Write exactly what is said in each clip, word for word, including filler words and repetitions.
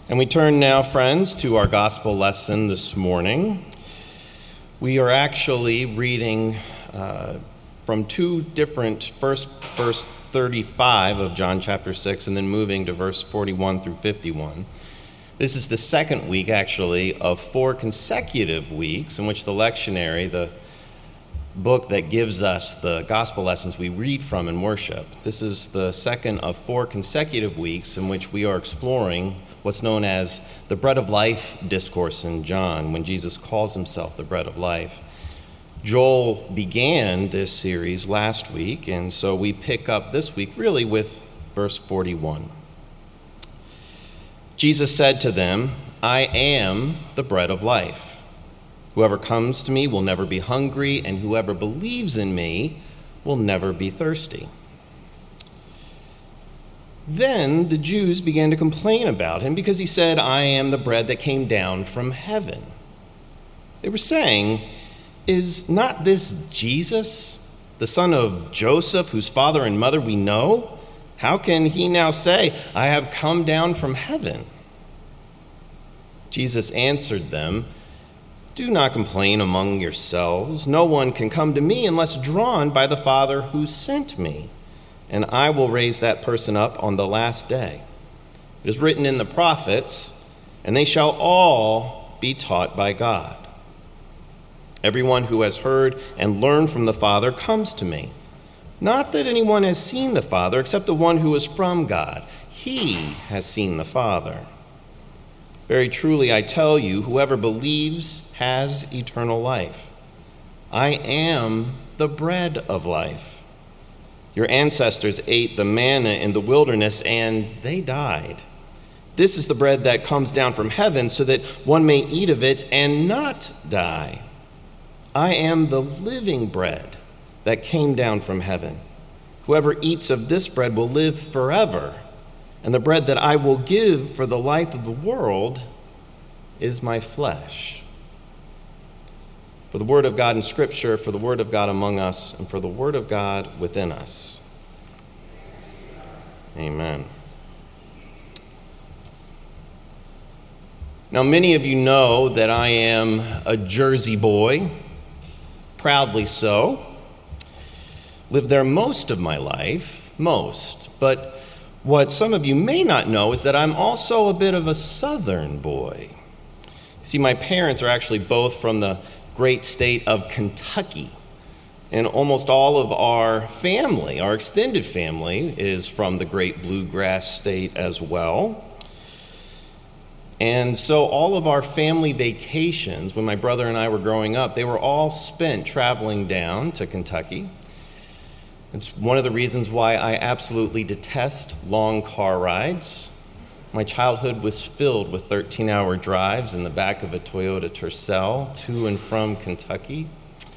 And we turn now, friends, to our gospel lesson this morning. We are actually reading uh, from two different, first verse thirty-five of John chapter six, and then moving to verse forty-one through fifty-one. This is the second week, actually, of four consecutive weeks in which the lectionary, the book that gives us the gospel lessons we read from in worship, this is the second of four consecutive weeks in which we are exploring what's known as the bread of life discourse in John, when Jesus calls himself the bread of life. Joel began this series last week, and so we pick up this week really with verse forty-one. Jesus said to them, "I am the bread of life. Whoever comes to me will never be hungry, and whoever believes in me will never be thirsty." Then the Jews began to complain about him because he said, "I am the bread that came down from heaven." They were saying, "Is not this Jesus, the son of Joseph, whose father and mother we know? How can he now say, 'I have come down from heaven'?" Jesus answered them, "Do not complain among yourselves. No one can come to me unless drawn by the Father who sent me, and I will raise that person up on the last day. It is written in the prophets, and they shall all be taught by God. Everyone who has heard and learned from the Father comes to me. Not that anyone has seen the Father except the one who is from God. He has seen the Father. Very truly, I tell you, whoever believes has eternal life. I am the bread of life. Your ancestors ate the manna in the wilderness, and they died. This is the bread that comes down from heaven, so that one may eat of it and not die. I am the living bread that came down from heaven. Whoever eats of this bread will live forever. And the bread that I will give for the life of the world is my flesh." For the word of God in Scripture, for the word of God among us, and for the word of God within us. Amen. Now, many of you know that I am a Jersey boy, proudly so. Lived there most of my life, most, but what some of you may not know is that I'm also a bit of a Southern boy. See, my parents are actually both from the great state of Kentucky, and almost all of our family, our extended family, is from the great bluegrass state as well. And so all of our family vacations, when my brother and I were growing up, they were all spent traveling down to Kentucky. It's one of the reasons why I absolutely detest long car rides. My childhood was filled with thirteen-hour drives in the back of a Toyota Tercel to and from Kentucky.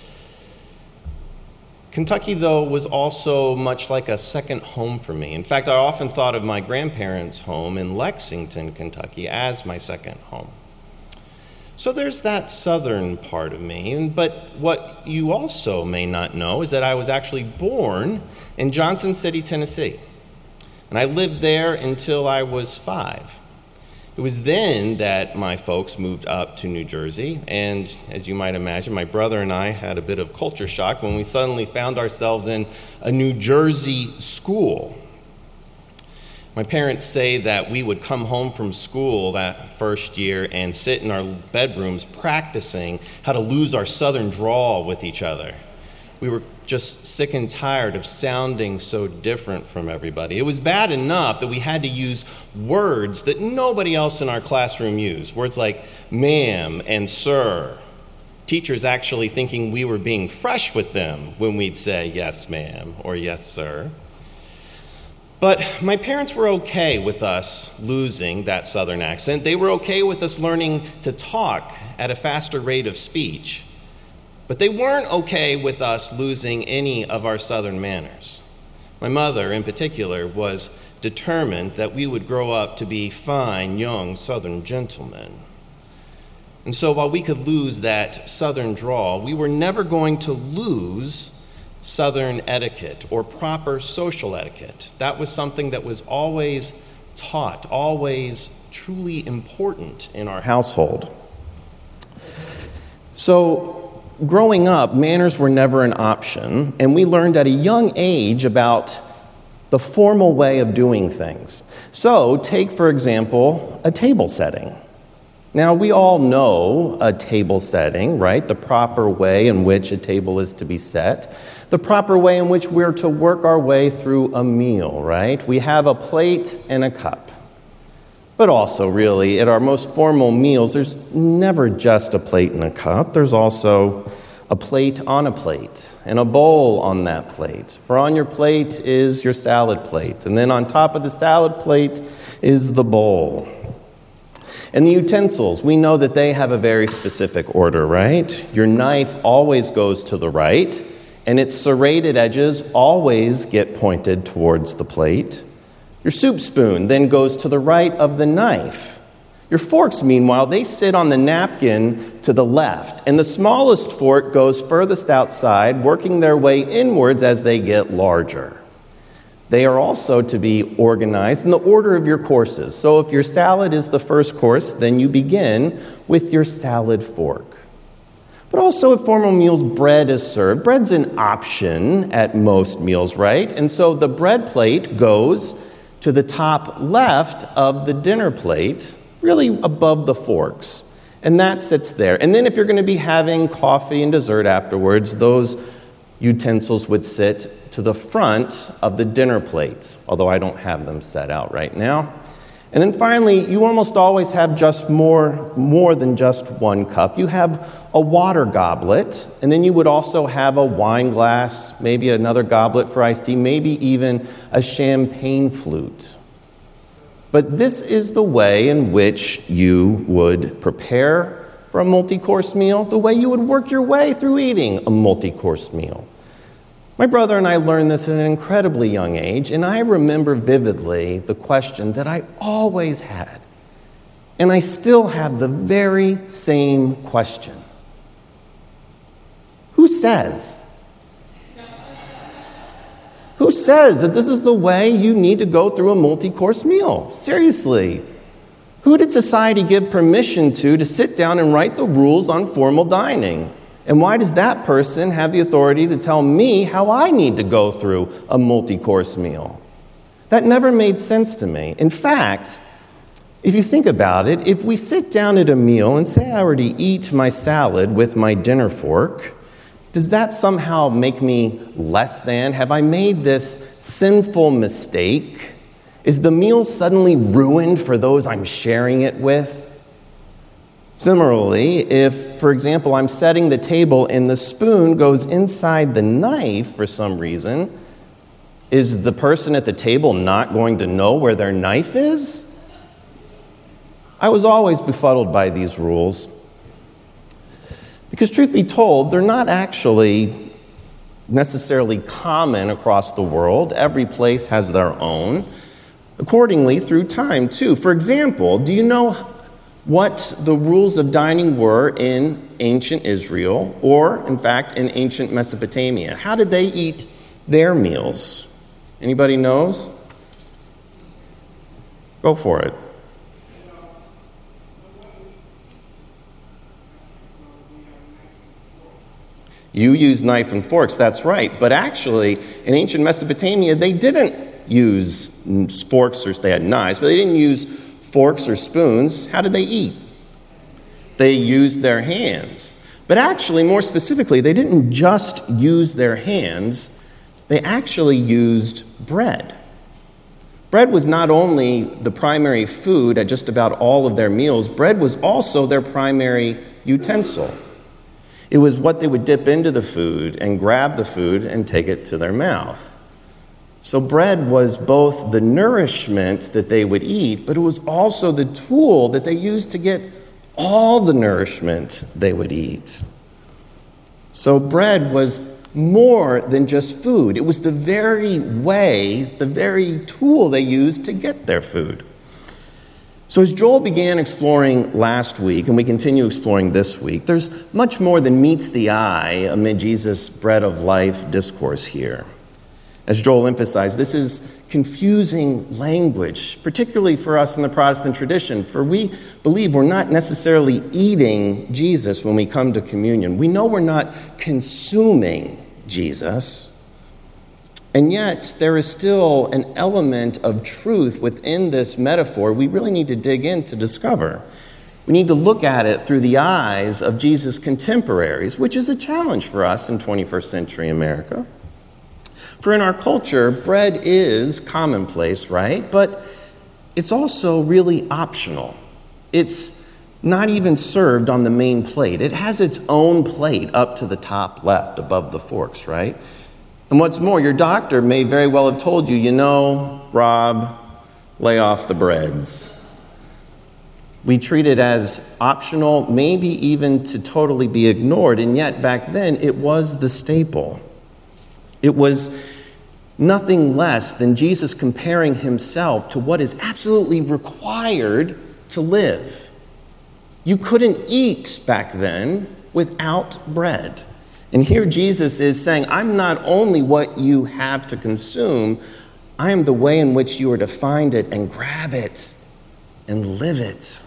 Kentucky, though, was also much like a second home for me. In fact, I often thought of my grandparents' home in Lexington, Kentucky, as my second home. So there's that southern part of me, but what you also may not know is that I was actually born in Johnson City, Tennessee, and I lived there until I was five. It was then that my folks moved up to New Jersey, and as you might imagine, my brother and I had a bit of culture shock when we suddenly found ourselves in a New Jersey school. My parents say that we would come home from school that first year and sit in our bedrooms practicing how to lose our southern drawl with each other. We were just sick and tired of sounding so different from everybody. It was bad enough that we had to use words that nobody else in our classroom used, words like ma'am and sir. Teachers actually thinking we were being fresh with them when we'd say yes ma'am or yes sir. But my parents were okay with us losing that southern accent. They were okay with us learning to talk at a faster rate of speech. But they weren't okay with us losing any of our southern manners. My mother, in particular, was determined that we would grow up to be fine, young southern gentlemen. And so while we could lose that southern drawl, we were never going to lose Southern etiquette or proper social etiquette. That was something that was always taught, always truly important in our household. So, growing up, manners were never an option, and we learned at a young age about the formal way of doing things. So, take, for example, a table setting. Now, we all know a table setting, right? The proper way in which a table is to be set. The proper way in which we're to work our way through a meal, right? We have a plate and a cup. But also, really, at our most formal meals, there's never just a plate and a cup. There's also a plate on a plate and a bowl on that plate. For on your plate is your salad plate. And then on top of the salad plate is the bowl. And the utensils, we know that they have a very specific order, right? Your knife always goes to the right, and its serrated edges always get pointed towards the plate. Your soup spoon then goes to the right of the knife. Your forks, meanwhile, they sit on the napkin to the left, and the smallest fork goes furthest outside, working their way inwards as they get larger. They are also to be organized in the order of your courses. So if your salad is the first course, then you begin with your salad fork. But also at formal meals, bread is served. Bread's an option at most meals, right? And so the bread plate goes to the top left of the dinner plate, really above the forks. And that sits there. And then if you're going to be having coffee and dessert afterwards, those utensils would sit to the front of the dinner plate, although I don't have them set out right now. And then finally, you almost always have just more, more than just one cup. You have a water goblet, and then you would also have a wine glass, maybe another goblet for iced tea, maybe even a champagne flute. But this is the way in which you would prepare for a multi-course meal, the way you would work your way through eating a multi-course meal. My brother and I learned this at an incredibly young age, and I remember vividly the question that I always had. And I still have the very same question. Who says? Who says that this is the way you need to go through a multi-course meal? Seriously. Who did society give permission to to sit down and write the rules on formal dining? And why does that person have the authority to tell me how I need to go through a multi-course meal? That never made sense to me. In fact, if you think about it, if we sit down at a meal and say I were to eat my salad with my dinner fork, does that somehow make me less than? Have I made this sinful mistake? Is the meal suddenly ruined for those I'm sharing it with? Similarly, if, for example, I'm setting the table and the spoon goes inside the knife for some reason, is the person at the table not going to know where their knife is? I was always befuddled by these rules. Because truth be told, they're not actually necessarily common across the world. Every place has their own. Accordingly, through time, too. For example, do you know what the rules of dining were in ancient Israel, or, in fact, in ancient Mesopotamia? How did they eat their meals? Anybody knows? Go for it. You use knife and forks, that's right. But actually, in ancient Mesopotamia, they didn't use forks, or they had knives, but they didn't use forks or spoons. How did they eat? They used their hands. But actually, more specifically, they didn't just use their hands. They actually used bread. Bread was not only the primary food at just about all of their meals, bread was also their primary utensil. It was what they would dip into the food and grab the food and take it to their mouth. So bread was both the nourishment that they would eat, but it was also the tool that they used to get all the nourishment they would eat. So bread was more than just food. It was the very way, the very tool they used to get their food. So as Joel began exploring last week, and we continue exploring this week, there's much more than meets the eye amid Jesus' bread of life discourse here. As Joel emphasized, this is confusing language, particularly for us in the Protestant tradition, for we believe we're not necessarily eating Jesus when we come to communion. We know we're not consuming Jesus, and yet there is still an element of truth within this metaphor we really need to dig in to discover. We need to look at it through the eyes of Jesus' contemporaries, which is a challenge for us in twenty-first century America. For in our culture, bread is commonplace, right? But it's also really optional. It's not even served on the main plate. It has its own plate up to the top left above the forks, right? And what's more, your doctor may very well have told you, you know, Rob, lay off the breads. We treat it as optional, maybe even to totally be ignored, and yet back then it was the staple. It was nothing less than Jesus comparing himself to what is absolutely required to live. You couldn't eat back then without bread. And here Jesus is saying, I'm not only what you have to consume, I am the way in which you are to find it and grab it and live it.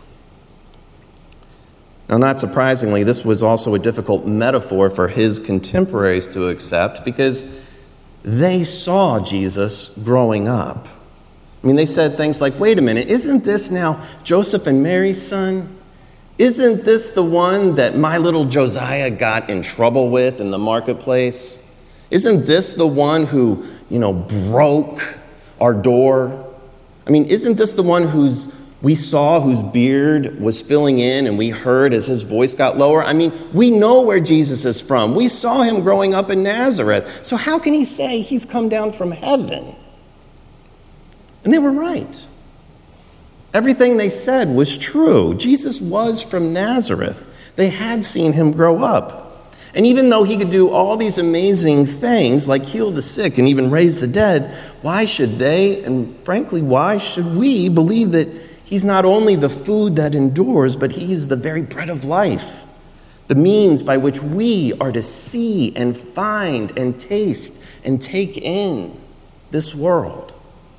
Now, not surprisingly, this was also a difficult metaphor for his contemporaries to accept because they saw Jesus growing up. I mean, they said things like, wait a minute, isn't this now Joseph and Mary's son? Isn't this the one that my little Josiah got in trouble with in the marketplace? Isn't this the one who, you know, broke our door? I mean, isn't this the one who's we saw whose beard was filling in and we heard as his voice got lower? I mean, we know where Jesus is from. We saw him growing up in Nazareth. So how can he say he's come down from heaven? And they were right. Everything they said was true. Jesus was from Nazareth. They had seen him grow up. And even though he could do all these amazing things like heal the sick and even raise the dead, why should they, and frankly, why should we believe that he's not only the food that endures, but he's the very bread of life, the means by which we are to see and find and taste and take in this world?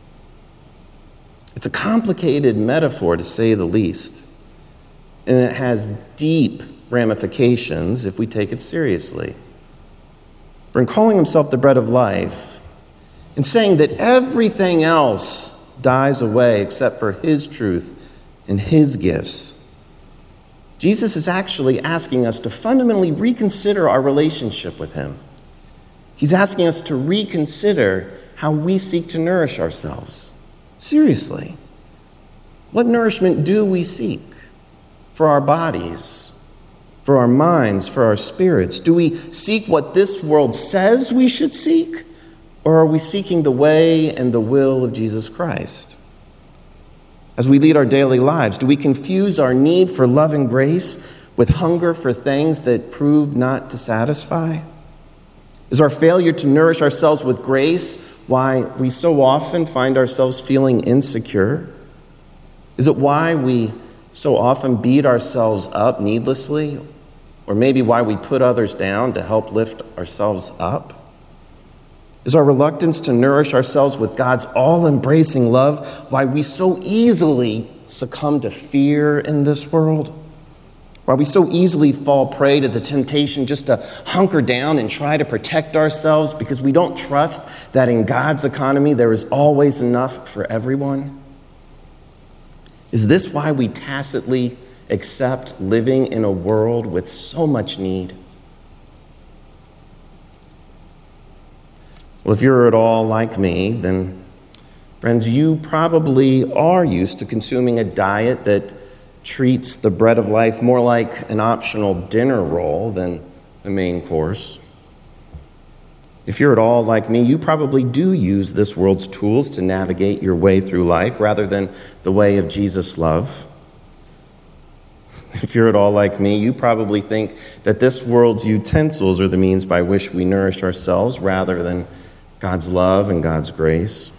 It's a complicated metaphor, to say the least, and it has deep ramifications if we take it seriously. For in calling himself the bread of life, and saying that everything else dies away except for his truth and his gifts, Jesus is actually asking us to fundamentally reconsider our relationship with him. He's asking us to reconsider how we seek to nourish ourselves. Seriously, what nourishment do we seek for our bodies, for our minds, for our spirits? Do we seek what this world says we should seek? Or are we seeking the way and the will of Jesus Christ? As we lead our daily lives, do we confuse our need for love and grace with hunger for things that prove not to satisfy? Is our failure to nourish ourselves with grace why we so often find ourselves feeling insecure? Is it why we so often beat ourselves up needlessly? Or maybe why we put others down to help lift ourselves up? Is our reluctance to nourish ourselves with God's all-embracing love why we so easily succumb to fear in this world? Why we so easily fall prey to the temptation just to hunker down and try to protect ourselves because we don't trust that in God's economy there is always enough for everyone? Is this why we tacitly accept living in a world with so much need? Well, if you're at all like me, then, friends, you probably are used to consuming a diet that treats the bread of life more like an optional dinner roll than the main course. If you're at all like me, you probably do use this world's tools to navigate your way through life rather than the way of Jesus' love. If you're at all like me, you probably think that this world's utensils are the means by which we nourish ourselves rather than God's love and God's grace.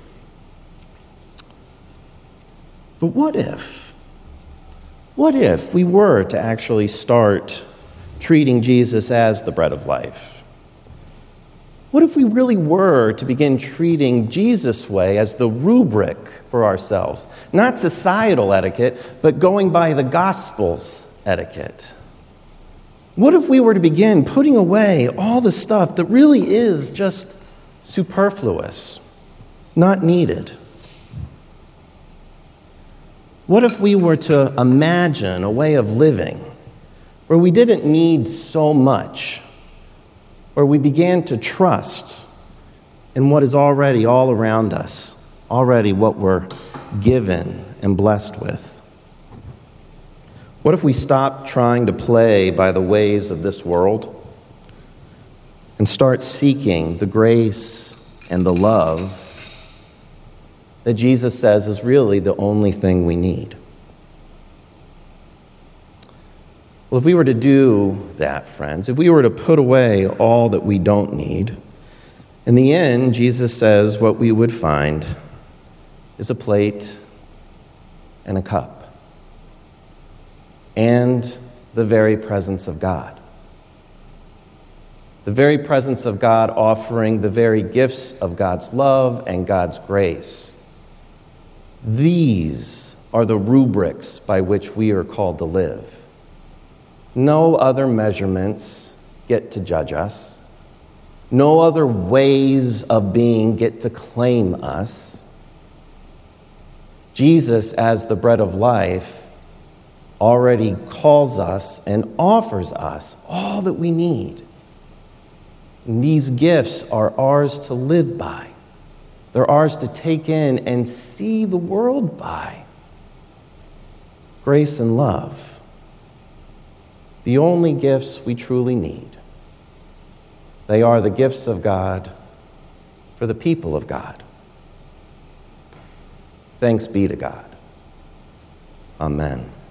But what if? What if we were to actually start treating Jesus as the bread of life? What if we really were to begin treating Jesus' way as the rubric for ourselves? Not societal etiquette, but going by the Gospel's etiquette. What if we were to begin putting away all the stuff that really is just superfluous, not needed? What if we were to imagine a way of living where we didn't need so much, where we began to trust in what is already all around us, already what we're given and blessed with? What if we stopped trying to play by the ways of this world and start seeking the grace and the love that Jesus says is really the only thing we need? Well, if we were to do that, friends, if we were to put away all that we don't need, in the end, Jesus says what we would find is a plate and a cup and the very presence of God. The very presence of God offering the very gifts of God's love and God's grace. These are the rubrics by which we are called to live. No other measurements get to judge us. No other ways of being get to claim us. Jesus, as the bread of life, already calls us and offers us all that we need. And these gifts are ours to live by. They're ours to take in and see the world by. Grace and love. The only gifts we truly need. They are the gifts of God for the people of God. Thanks be to God. Amen.